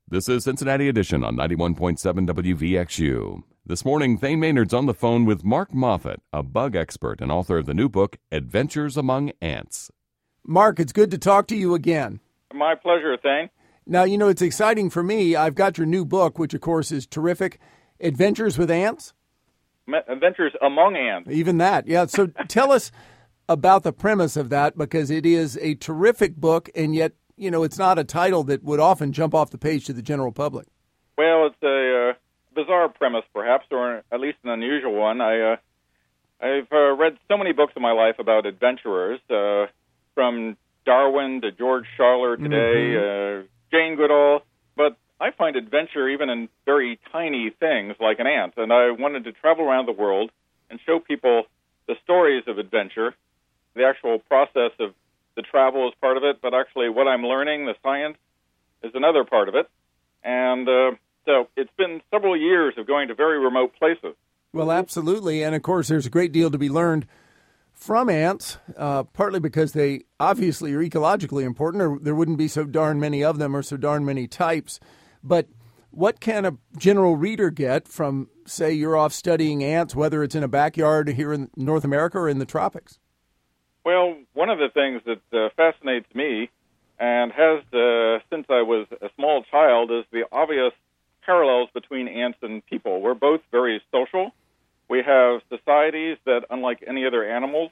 This is Cincinnati Edition on 91.7 WVXU. This morning, Thane Maynard's on the phone with Mark Moffett, a bug expert and author of the new book, Adventures Among Ants. Mark, it's good to talk to you again. My pleasure, Thane. Now, you know, it's exciting for me. I've got your new book, which, of course, is terrific, Adventures with Ants. Adventures Among Ants. Even that, yeah. So tell us about the premise of that, because it is a terrific book, and yet, you know, it's not a title that would often jump off the page to the general public. Well, it's a bizarre premise, perhaps, or at least an unusual one. I've read so many books in my life about adventurers, from Darwin to George Schuyler today, Jane Goodall, but I find adventure even in very tiny things like an ant, and I wanted to travel around the world and show people the stories of adventure. The actual process of the travel is part of it, but actually what I'm learning, the science, is another part of it. And so it's been several years of going to very remote places. Well, absolutely. And, of course, there's a great deal to be learned from ants, partly because they obviously are ecologically important, or there wouldn't be so darn many of them or so darn many types. But what can a general reader get from, say, you're off studying ants, whether it's in a backyard here in North America or in the tropics? Well, one of the things that fascinates me and has since I was a small child is the obvious parallels between ants and people. We're both very social. We have societies that, unlike any other animals,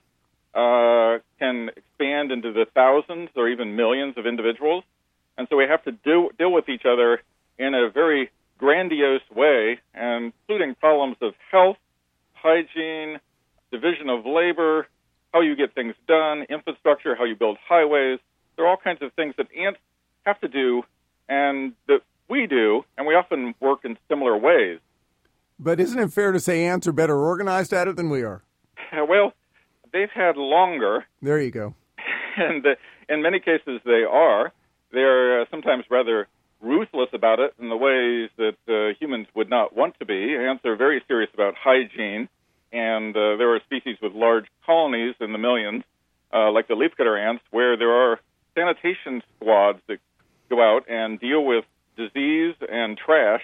can expand into the thousands or even millions of individuals. And so we have to deal with each other in a very grandiose way, including problems of health, hygiene, division of labor, how you get things done, infrastructure, how you build highways. There are all kinds of things that ants have to do and that we do, and we often work in similar ways. But isn't it fair to say ants are better organized at it than we are? Well, they've had longer. There you go. And in many cases they are. They're sometimes rather ruthless about it in the ways that humans would not want to be. Ants are very serious about hygiene. And there are species with large colonies in the millions, like the leafcutter ants, where there are sanitation squads that go out and deal with disease and trash.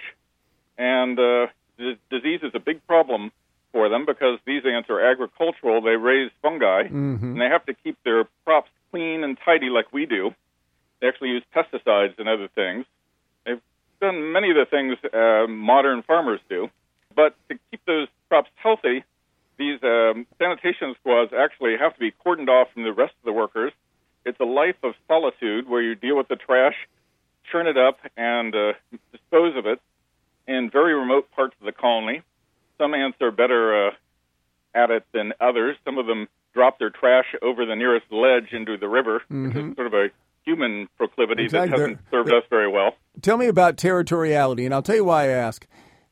And disease is a big problem for them because these ants are agricultural. They raise fungi, and they have to keep their crops clean and tidy like we do. They actually use pesticides and other things. They've done many of the things modern farmers do. But to keep those crops healthy, these sanitation squads actually have to be cordoned off from the rest of the workers. It's a life of solitude where you deal with the trash, churn it up, and dispose of it in very remote parts of the colony. Some ants are better at it than others. Some of them drop their trash over the nearest ledge into the river, which is sort of a human proclivity that hasn't served us very well. Tell me about territoriality, and I'll tell you why I ask.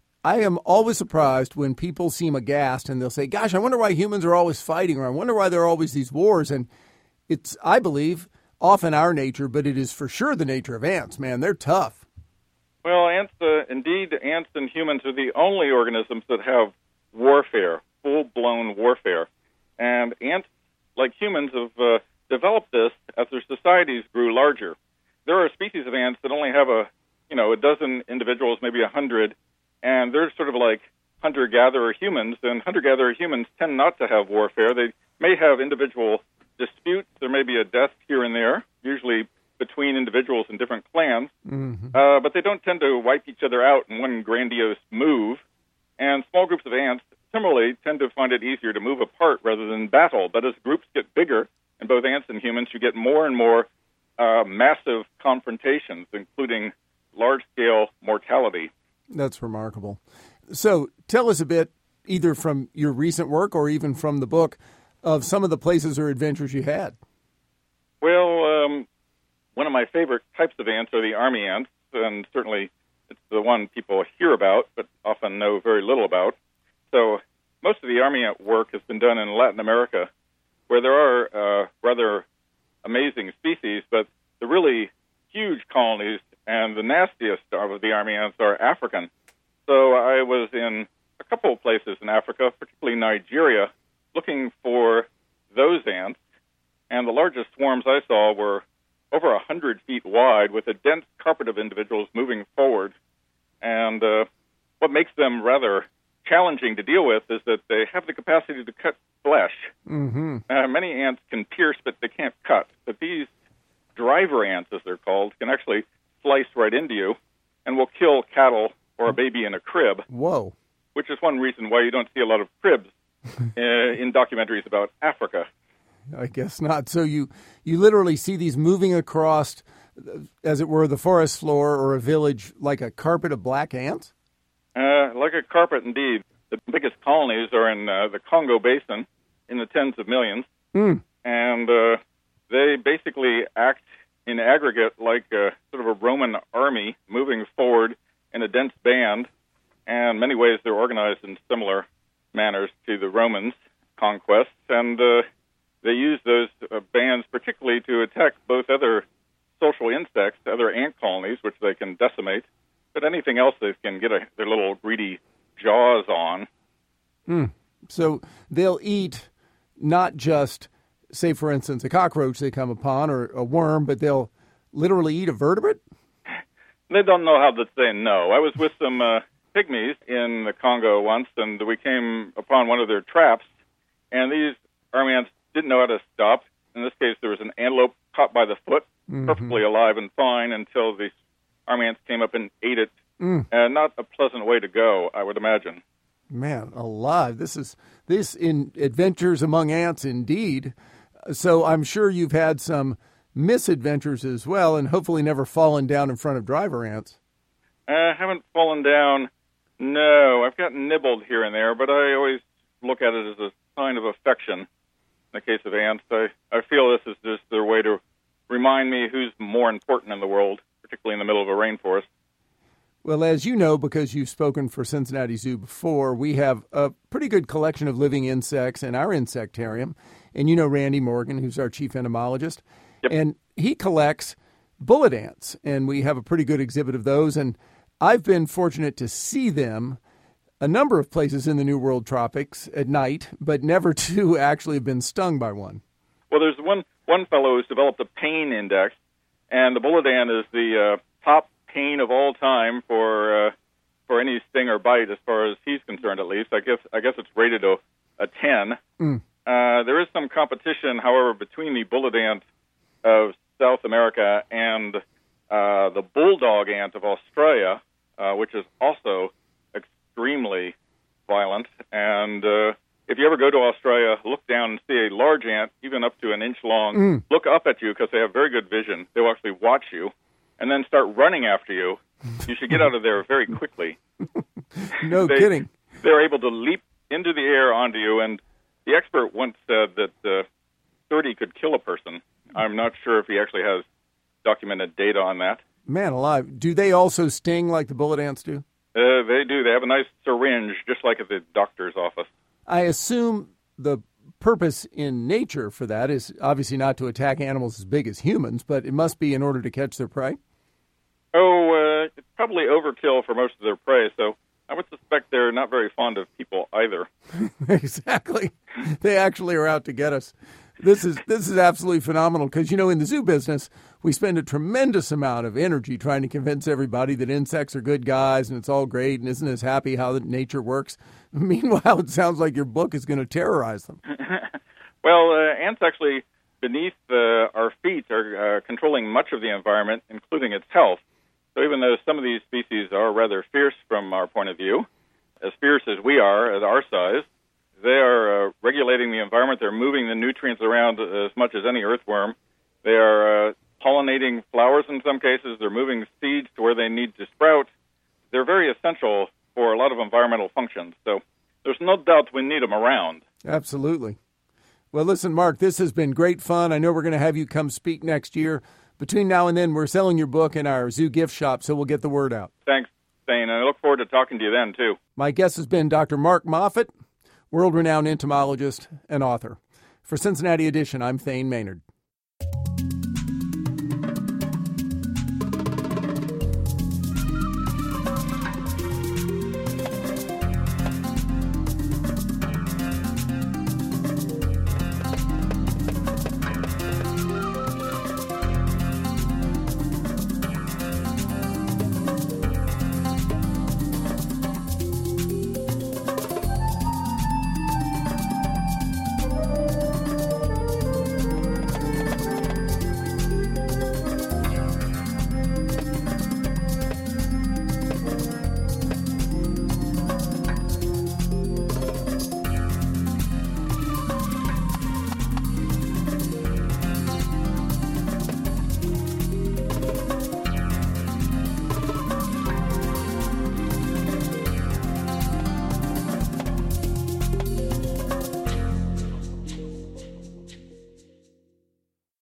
I am always surprised when people seem aghast and they'll say, gosh, I wonder why humans are always fighting, or I wonder why there are always these wars. And it's, I believe, often our nature, but it is for sure the nature of ants. Man, they're tough. Well, ants, indeed, ants and humans are the only organisms that have warfare, full-blown warfare. And ants, like humans, have developed this as their societies grew larger. There are species of ants that only have a dozen individuals, maybe 100, and they're sort of like hunter-gatherer humans, and hunter-gatherer humans tend not to have warfare. They may have individual disputes. There may be a death here and there, usually between individuals in different clans, but they don't tend to wipe each other out in one grandiose move. And small groups of ants similarly tend to find it easier to move apart rather than battle. But as groups get bigger, in both ants and humans, you get more and more massive confrontations, including large-scale mortality. That's remarkable. So tell us a bit, either from your recent work or even from the book, of some of the places or adventures you had. Well, one of my favorite types of ants are the army ants, and certainly it's the one people hear about but often know very little about. So most of the army ant work has been done in Latin America, where there are rather amazing species, but the really huge colonies and the nastiest of the army ants are African. So I was in a couple of places in Africa, particularly Nigeria, looking for those ants, and the largest swarms I saw were over 100 feet wide with a dense carpet of individuals moving forward. And what makes them rather challenging to deal with is that they have the capacity to cut flesh. Mm-hmm. Many ants can pierce, but they can't cut. But these driver ants, as they're called, can actually slice right into you and will kill cattle or a baby in a crib. Whoa. Which is one reason why you don't see a lot of cribs in documentaries about Africa. I guess not. So you literally see these moving across, as it were, the forest floor or a village like a carpet of black ants? Like a carpet, indeed. The biggest colonies are in the Congo Basin in the tens of millions. Mm. And they basically act in aggregate like sort of a Roman army moving forward in a dense band. And in many ways, they're organized in similar manners to the Romans' conquests. And they use those bands particularly to attack both other social insects, other ant colonies, which they can decimate, but anything else they can get their little greedy jaws on. So they'll eat not just, say, for instance, a cockroach they come upon or a worm, but they'll literally eat a vertebrate? They don't know how to say no. I was with some pygmies in the Congo once, and we came upon one of their traps, and these army ants didn't know how to stop. In this case, there was an antelope caught by the foot, perfectly alive and fine, until the army ants came up and ate it. And not a pleasant way to go, I would imagine. Man, alive. This in Adventures Among Ants, indeed. So I'm sure you've had some misadventures as well, and hopefully never fallen down in front of driver ants. I haven't fallen down. No, I've gotten nibbled here and there, but I always look at it as a sign of affection. In the case of ants, I feel this is just their way to remind me who's more important in the world, particularly in the middle of a rainforest. Well, as you know, because you've spoken for Cincinnati Zoo before, we have a pretty good collection of living insects in our insectarium. And you know Randy Morgan, who's our chief entomologist. Yep. And he collects bullet ants, and we have a pretty good exhibit of those. And I've been fortunate to see them a number of places in the New World tropics at night, but never to actually have been stung by one. Well, there's one fellow who's developed a pain index, and the bullet ant is the top pain of all time for any sting or bite, as far as he's concerned, at least. I guess it's rated a 10. There is some competition, however, between the bullet ant of South America and the bulldog ant of Australia, which is also extremely violent. And if you ever go to Australia, look down and see a large ant, even up to an inch long, look up at you because they have very good vision. They'll actually watch you and then start running after you. You should get out of there very quickly. No kidding. They're able to leap into the air onto you, and the expert once said that 30 could kill a person. I'm not sure if he actually has documented data on that. Man alive. Do they also sting like the bullet ants do? They do. They have a nice syringe, just like at the doctor's office. I assume the purpose in nature for that is obviously not to attack animals as big as humans, but it must be in order to catch their prey? It's probably overkill for most of their prey, so I would suspect they're not very fond of people either. Exactly. They actually are out to get us. This is absolutely phenomenal because, in the zoo business, we spend a tremendous amount of energy trying to convince everybody that insects are good guys and it's all great and isn't as happy how nature works. Meanwhile, it sounds like your book is going to terrorize them. Well, ants actually beneath our feet are controlling much of the environment, including its health. So even though some of these species are rather fierce from our point of view, as fierce as we are at our size, they are regulating the environment. They're moving the nutrients around as much as any earthworm. They are pollinating flowers in some cases. They're moving seeds to where they need to sprout. They're very essential for a lot of environmental functions. So there's no doubt we need them around. Absolutely. Well, listen, Mark, this has been great fun. I know we're going to have you come speak next year. Between now and then, we're selling your book in our zoo gift shop, so we'll get the word out. Thanks, Thane, and I look forward to talking to you then, too. My guest has been Dr. Mark Moffett, world-renowned entomologist and author. For Cincinnati Edition, I'm Thane Maynard.